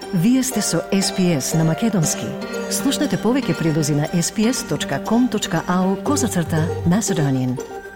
Вие сте со SPS на Македонски. Слушнете повеќе прилози на sps.com.au/Macedonian.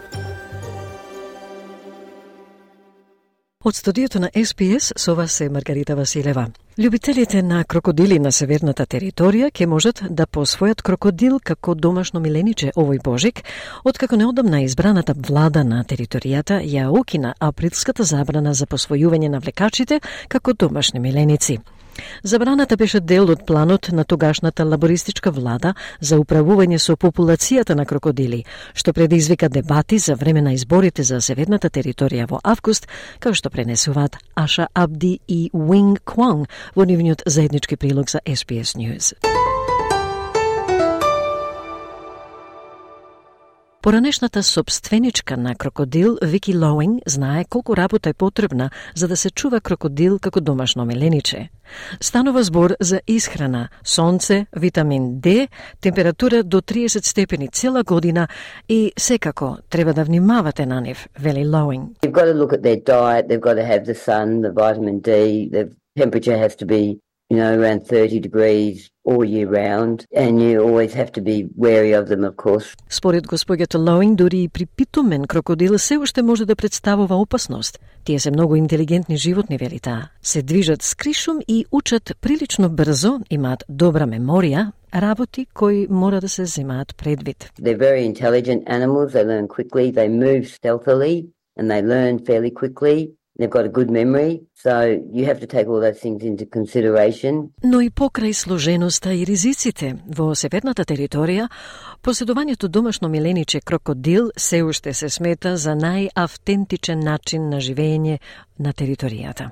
Од студиото на SPS со вас е Маргарита Василева. Љубителите на крокодили на северната територија ќе можат да посвојат крокодил како домашно милениче овој божик, откако неодамна избраната влада на територијата ја укина априлската забрана за посвојување на влекачите како домашни миленици. Забраната беше дел од планот на тогашната лабористичка влада за управување со популацијата на крокодили, што предизвика дебати за време на изборите за северната територија во август, како што пренесуваат Аша Абди и Wing Kwang во нивниот заеднички прилог за SPS News. Поранешната собственичка на крокодил, Вики Лоуинг, знае колку работа е потребна за да се чува крокодил како домашно милениче. Станува збор за исхрана, сонце, витамин D, температура до 30 степени цела година и секако треба да внимавате на нив, вели Лоуинг. You've got to look at their diet, they've got to have the sun, the vitamin D, the temperature has to be around 30 degrees all year round, and you always have to be wary of them, of course. Според госпоѓата Лоуинг, дури и при питомен крокодил се уште може да представува опасност. Тие се многу интелигентни животни, вели таа. Се движат скришум и учат прилично брзо, имаат добра меморија, работи кои мора да се земаат предвид. They're very intelligent animals, they learn quickly, they move stealthily, and they learn fairly quickly. They've got a good memory, so you have to take all those things into consideration. Но и покрај сложеноста и ризиците во северната територија, поседувањето домашно милениче крокодил се уште се смета за најавтентичен начин на живење на територијата.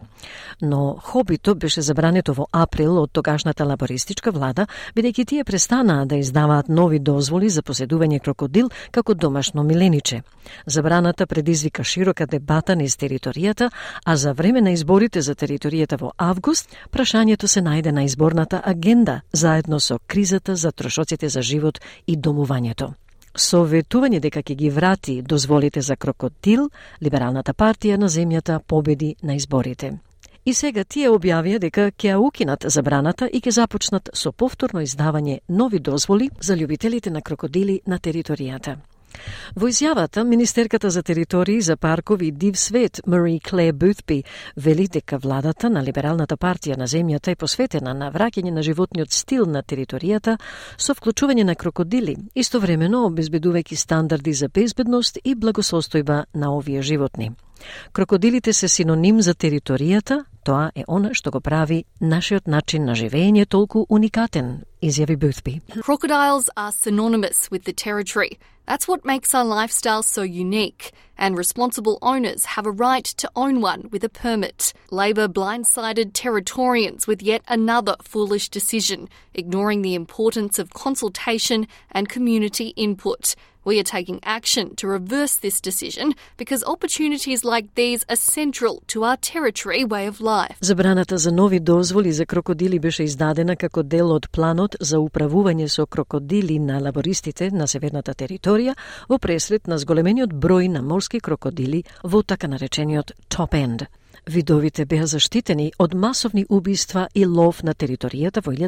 Но хобито беше забрането во април од тогашната лабористичка влада, бидејќи тие престанаа да издаваат нови дозволи за поседување крокодил како домашно милениче. Забраната предизвика широка дебата низ територијата, а за време на изборите за територијата во август, прашањето се најде на изборната агенда, заедно со кризата за трошоците за живот и домувањето. Советување дека ќе ги врати дозволите за крокодил, Либералната партија на земјата победи на изборите. И сега тие објавија дека ќе ја укинат забраната и ќе започнат со повторно издавање нови дозволи за љубителите на крокодили на територијата. Во изјавата, министерката за територии, за паркови и див свет, Мари Клер Бутби, вели дека владата на Либералната партија на земјата е посветена на враќање на животниот стил на територијата со вклучување на крокодили, истовремено обезбедувајќи стандарди за безбедност и благосостојба на овие животни. Крокодилите се синоним за територијата, тоа е она што го прави нашиот начин на живење толку уникатен, изјави Бутби. Crocodiles are synonymous with the territory. That's what makes our lifestyle so unique, and responsible owners have a right to own one with a permit. Labor blindsided Territorians with yet another foolish decision, ignoring the importance of consultation and community input. We are taking action to reverse this decision because opportunities like these are central to our territory way of life. Забраната за нови дозволи за крокодили беше издадена како дел од планот за управување со крокодили на лабористите на северната територија во пресред на зголемениот број на морски крокодили во така наречениот Top End. Видовите беа заштитени од масовни убиства и лов на територијата во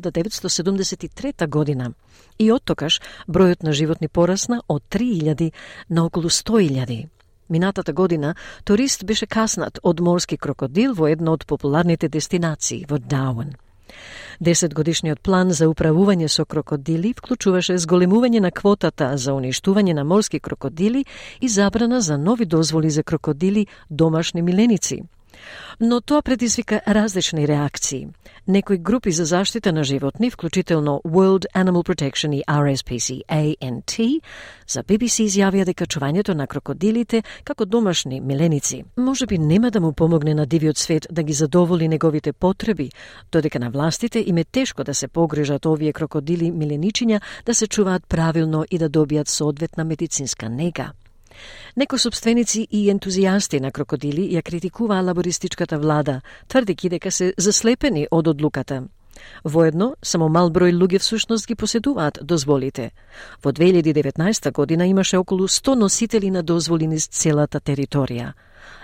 1973 година. И оттогаш бројот на животни порасна од 3000 на околу 100.000. Минатата година турист беше каснат од морски крокодил во една од популарните дестинации во Дарвин. 10-годишниот план за управување со крокодили вклучуваше зголемување на квотата за уништување на морски крокодили и забрана за нови дозволи за крокодили домашни миленици. Но тоа предизвика различни реакции. Некои групи за заштита на животни, вклучително World Animal Protection и RSPCA&T, за BBC изјавија дека чувањето на крокодилите како домашни миленици можеби нема да му помогне на дивиот свет да ги задоволи неговите потреби, додека на властите им е тешко да се погрижат овие крокодили миленичиња да се чуваат правилно и да добијат соодветна медицинска нега. Некои собственици и ентузијасти на крокодили ја критикуваа лабористичката влада, тврдејќи дека се заслепени од одлуката. Воедно, само мал број луѓе всушност ги поседуваат дозволите. Во 2019 година имаше околу 100 носители на дозволи низ целата територија.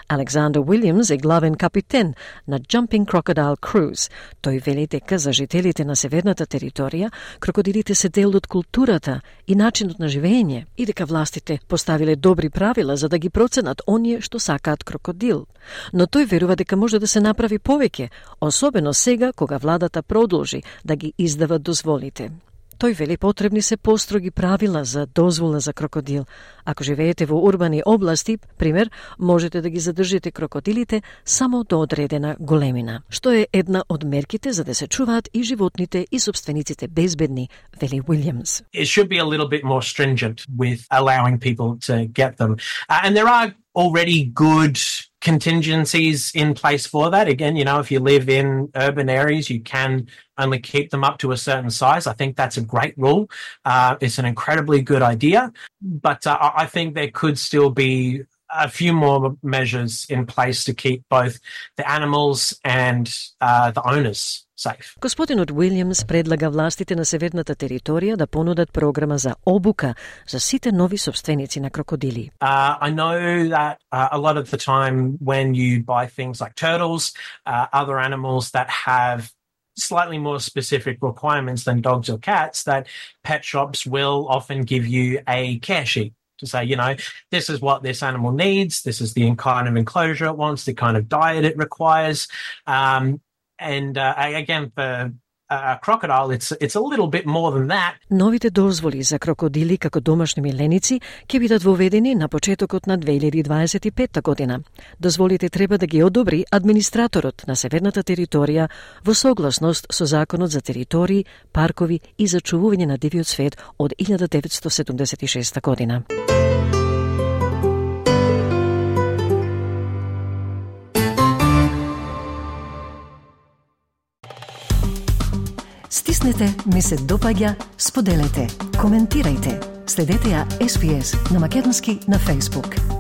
Александър Уилямс е главен капитен на Jumping Crocodile Cruise. Тој вели дека за жителите на северната територија крокодилите се дел од културата и начинот на живење и дека властите поставиле добри правила за да ги проценат оние што сакаат крокодил. Но тој верува дека може да се направи повеќе, особено сега кога владата продолжи да ги издава дозволите. Тој вели потребни се построги правила за дозвола за крокодил. Ако живеете во урбани области, пример, можете да ги задржите крокодилите само до одредена големина, што е една од мерките за да се чуваат и животните и собствениците безбедни, вели Уилямс. It should be a little bit more stringent with allowing people to get them. And there are already good contingencies in place for that. Again, if you live in urban areas, you can only keep them up to a certain size. I think that's a great rule. It's an incredibly good idea. But I think there could still be a few more measures in place to keep both the animals and the owners safe. Господинот Уилямс предлага властите на северната територија да понудат програма за обука за сите нови собственици на крокодили. I know that a lot of the time when you buy things like turtles, other animals that have slightly more specific requirements than dogs or cats, that pet shops will often give you a care sheet to say, this is what this animal needs, this is the kind of enclosure it wants, the kind of diet it requires. And again, for a crocodile, it's a little bit more than that. Новите дозволи за крокодили како домашни миленици ќе бидат воведени на почетокот на 2025 година. Дозволите треба да ги одобри администраторот на северната територија во согласност со Законот за територии, паркови и зачувување на дивиот свет од 1976 година. Стиснете, ми се допаѓа, споделете, коментирајте. Следете ја SPS на македонски на Facebook.